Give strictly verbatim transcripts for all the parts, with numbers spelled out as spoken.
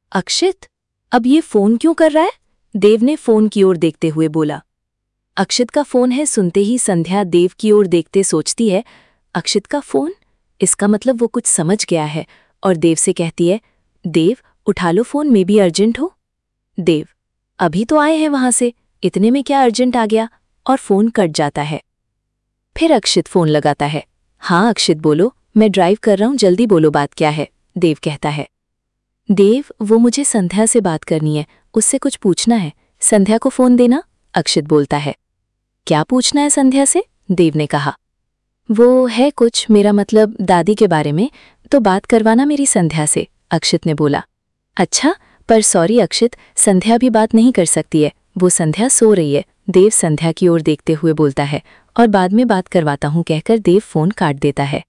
अक्षित, अब ये फोन क्यों कर रहा है? देव ने फोन की ओर देखते हुए बोला। अक्षित का फोन है सुनते ही संध्या देव की ओर देखते सोचती है, अक्षित का फोन? इसका मतलब वो कुछ समझ गया है और देव से कहती है, देव उठा लो फोन, मे बी अर्जेंट हो। देव, अभी तो आए हैं वहां से, इतने में क्या अर्जेंट आ गया? और फोन कट जाता है। फिर अक्षित फोन लगाता है। हाँ अक्षित बोलो, मैं ड्राइव कर रहा हूं, जल्दी बोलो बात क्या है? देव कहता है। देव, वो मुझे संध्या से बात करनी है, उससे कुछ पूछना है, संध्या को फोन देना। अक्षित बोलता है। क्या पूछना है संध्या से? देव ने कहा। वो है कुछ, मेरा मतलब दादी के बारे में, तो बात करवाना मेरी संध्या से, अक्षित ने बोला। अच्छा, पर सॉरी अक्षित, संध्या भी बात नहीं कर सकती है, वो संध्या सो रही है। देव संध्या की ओर देखते हुए बोलता है और बाद में बात करवाता हूं कहकर देव फोन काट देता है।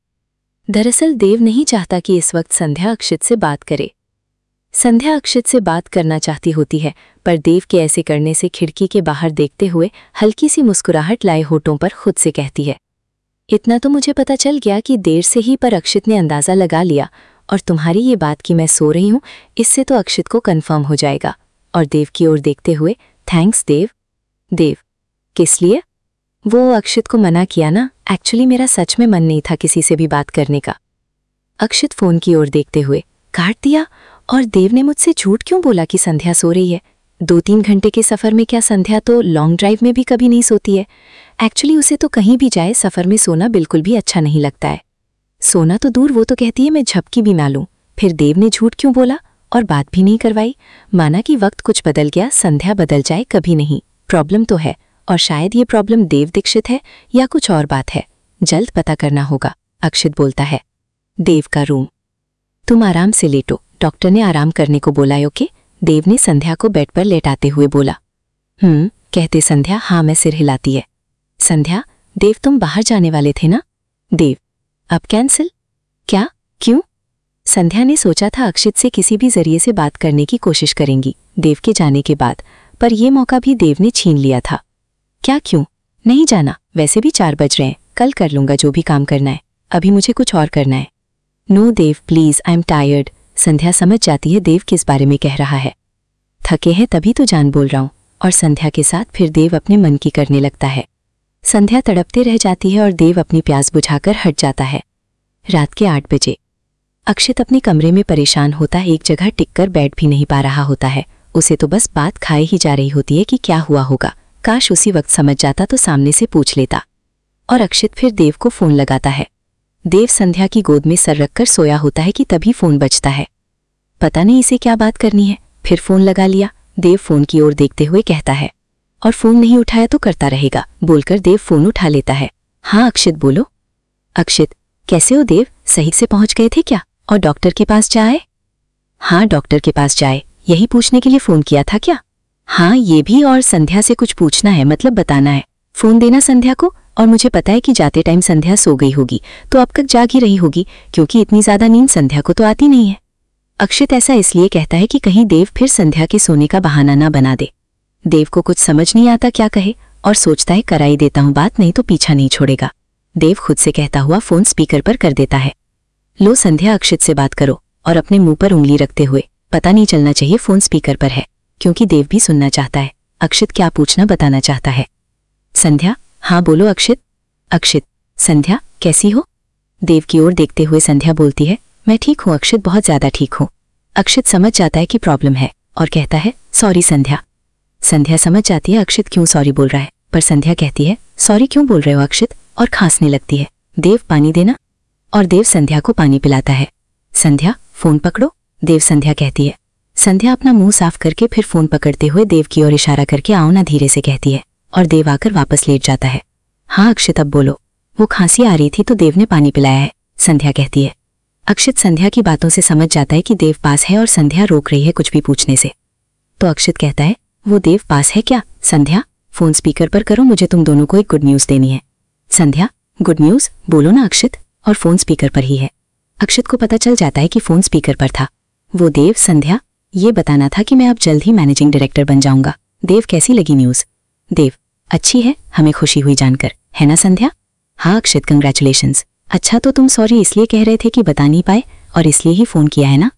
दरअसल देव नहीं चाहता कि इस वक्त संध्या अक्षित से बात करे। संध्या अक्षित से बात करना चाहती होती है, पर देव के ऐसे करने से खिड़की के बाहर देखते हुए हल्की सी मुस्कुराहट लाए होठों पर खुद से कहती है, इतना तो मुझे पता चल गया कि देर से ही पर अक्षित ने अंदाज़ा लगा लिया, और तुम्हारी ये बात कि मैं सो रही हूँ, इससे तो अक्षित को कन्फर्म हो जाएगा। और देव की ओर देखते हुए, थैंक्स देव। देव, किस लिए? वो अक्षित को मना किया ना, एक्चुअली मेरा सच में मन नहीं था किसी से भी बात करने का। अक्षित फोन की ओर देखते हुए, काट दिया? और देव ने मुझसे झूठ क्यों बोला कि संध्या सो रही है? दो तीन घंटे के सफ़र में क्या संध्या तो लॉन्ग ड्राइव में भी कभी नहीं सोती है। एक्चुअली उसे तो कहीं भी जाए सफ़र में सोना बिल्कुल भी अच्छा नहीं लगता है। सोना तो दूर, वो तो कहती है मैं झपकी भी ना लूं। फिर देव ने झूठ क्यों बोला और बात भी नहीं करवाई? माना कि वक्त कुछ बदल गया, संध्या बदल जाए कभी नहीं। प्रॉब्लम तो है, और शायद ये प्रॉब्लम देव दीक्षित है या कुछ और बात है। जल्द पता करना होगा, अक्षित बोलता है। देव का रूम। तुम आराम से लेटो, डॉक्टर ने आराम करने को बोला है, ओके? देव ने संध्या को बेड पर लेटाते हुए बोला। हम्म कहते संध्या हाँ में सिर हिलाती है। संध्या, देव तुम बाहर जाने वाले थे ना? देव, अब कैंसिल? क्या? क्यों? संध्या ने सोचा था अक्षित से किसी भी जरिए से बात करने की कोशिश करेंगी देव के जाने के बाद, पर यह मौका भी देव ने छीन लिया था। क्या क्यों? नहीं जाना, वैसे भी चार बज रहे हैं, कल कर लूंगा जो भी काम करना है, अभी मुझे कुछ और करना है। No Dev please, I am tired. Sandhya समझ जाती है देव किस बारे में कह रहा है। थके हैं तभी तो जान बोल रहा हूं, और संध्या के साथ फिर देव अपने मन की करने लगता है। संध्या तड़पते रह जाती है और देव अपनी प्यास बुझाकर हट जाता है। रात के आठ बजे अक्षित अपने कमरे में परेशान होता है, एक जगह टिककर बैठ भी नहीं पा रहा होता है। उसे तो बस बात खाए ही जा रही होती है कि क्या हुआ होगा। काश उसी वक्त समझ जाता तो सामने से पूछ लेता। और अक्षित फिर देव को फोन लगाता है। देव संध्या की गोद में सर रखकर सोया होता है कि तभी फोन बजता है। पता नहीं इसे क्या बात करनी है, फिर फोन लगा लिया। देव फोन की ओर देखते हुए कहता है, और फोन नहीं उठाया तो करता रहेगा, बोलकर देव फोन उठा लेता है। हाँ अक्षित बोलो। अक्षित, कैसे हो देव, सही से पहुंच गए थे क्या? और डॉक्टर के पास जाए? हाँ डॉक्टर के पास जाए, यही पूछने के लिए फोन किया था क्या? हाँ ये भी, और संध्या से कुछ पूछना है, मतलब बताना है। फोन देना संध्या को, और मुझे पता है कि जाते टाइम संध्या सो गई होगी, तो अब तक जाग ही रही होगी, क्योंकि इतनी ज्यादा नींद संध्या को तो आती नहीं है। अक्षित ऐसा इसलिए कहता है कि कहीं देव फिर संध्या के सोने का बहाना ना बना दे। देव को कुछ समझ नहीं आता क्या कहे, और सोचता है कराई देता हूं बात, नहीं तो पीछा नहीं छोड़ेगा। देव खुद से कहता हुआ फोन स्पीकर पर कर देता है। लो संध्या, अक्षित से बात करो, और अपने मुंह पर उंगली रखते हुए, पता नहीं चलना चाहिए फोन स्पीकर पर है, क्योंकि देव भी सुनना चाहता है अक्षित क्या पूछना बताना चाहता है। संध्या, हाँ बोलो अक्षित। अक्षित, संध्या कैसी हो? देव की ओर देखते हुए संध्या बोलती है, मैं ठीक हूँ अक्षित, बहुत ज्यादा ठीक हूँ। अक्षित समझ जाता है कि प्रॉब्लम है और कहता है, सॉरी संध्या। संध्या समझ जाती है अक्षित क्यों सॉरी बोल रहा है, पर संध्या कहती है, सॉरी क्यों बोल रहे हो अक्षित, और खांसने लगती है। देव पानी देना, और देव संध्या को पानी पिलाता है। संध्या फोन पकड़ो, देव संध्या कहती है। संध्या अपना मुंह साफ करके फिर फोन पकड़ते हुए देव की ओर इशारा करके आओ ना धीरे से कहती है, और देव आकर वापस लेट जाता है। हाँ अक्षित अब बोलो। वो खांसी आ रही थी तो देव ने पानी पिलाया है, संध्या कहती है। अक्षित संध्या की बातों से समझ जाता है कि देव पास है और संध्या रोक रही है कुछ भी पूछने से। तो अक्षित कहता है, वो देव पास है क्या? संध्या फोन स्पीकर पर करो, मुझे तुम दोनों को एक गुड न्यूज देनी है। संध्या, गुड न्यूज बोलो ना अक्षित, और फोन स्पीकर पर ही है। अक्षित को पता चल जाता है कि फोन स्पीकर पर था। वो देव, संध्या ये बताना था कि मैं अब जल्द ही मैनेजिंग डायरेक्टर बन जाऊंगा। देव कैसी लगी न्यूज? देव, अच्छी है, हमें खुशी हुई जानकर, है ना संध्या? हाँ अक्षित, कंग्रेचुलेशंस। अच्छा तो तुम सॉरी इसलिए कह रहे थे कि बता नहीं पाए, और इसलिए ही फोन किया है ना?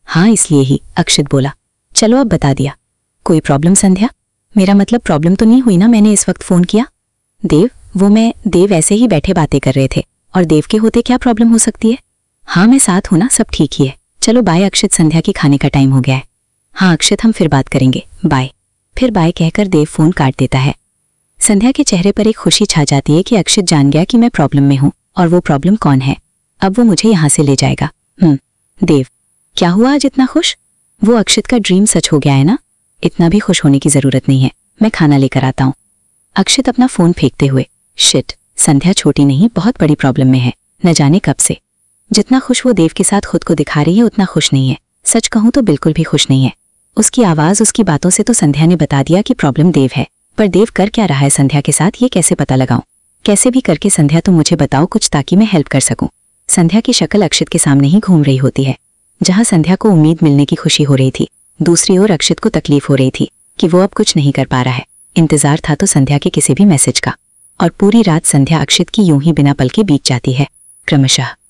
हाँ इसलिए ही, अक्षित बोला। चलो अब बता दिया। कोई प्रॉब्लम संध्या? मेरा मतलब प्रॉब्लम तो नहीं हुई ना मैंने इस वक्त फ़ोन किया? देव, वो मैं देव ऐसे ही बैठे बातें कर रहे थे, और देव के होते क्या प्रॉब्लम हो सकती है? हाँ मैं साथ हूं ना, सब ठीक ही है। चलो बाय अक्षित, संध्या की खाने का टाइम हो गया है। हाँ अक्षित, हम फिर बात करेंगे, बाय। फिर बाय कहकर देव फ़ोन काट देता है। संध्या के चेहरे पर एक खुशी छा जाती है कि अक्षित जान गया कि मैं प्रॉब्लम में हूँ, और वो प्रॉब्लम कौन है। अब वो मुझे यहाँ से ले जाएगा। हम्म देव, क्या हुआ आज इतना खुश? वो अक्षित का ड्रीम सच हो गया है ना? इतना भी खुश होने की ज़रूरत नहीं है, मैं खाना लेकर आता हूँ। अक्षित अपना फ़ोन फेंकते हुए, शिट, संध्या छोटी नहीं बहुत बड़ी प्रॉब्लम में है, न जाने कब से। जितना खुश वो देव के साथ खुद को दिखा रही है उतना खुश नहीं है। सच कहूँ तो बिल्कुल भी खुश नहीं है। उसकी आवाज़, उसकी बातों से तो संध्या ने बता दिया कि प्रॉब्लम देव है, पर देव कर क्या रहा है संध्या के साथ ये कैसे पता लगाऊं? कैसे भी करके संध्या तुम मुझे बताओ कुछ, ताकि मैं हेल्प कर सकूं। संध्या की शक्ल अक्षित के सामने ही घूम रही होती है। जहां संध्या को उम्मीद मिलने की खुशी हो रही थी, दूसरी ओर अक्षित को तकलीफ हो रही थी कि वो अब कुछ नहीं कर पा रहा है। इंतजार था तो संध्या के किसी भी मैसेज का, और पूरी रात संध्या अक्षित की यूं ही बिना पल के बीत जाती है। क्रमशः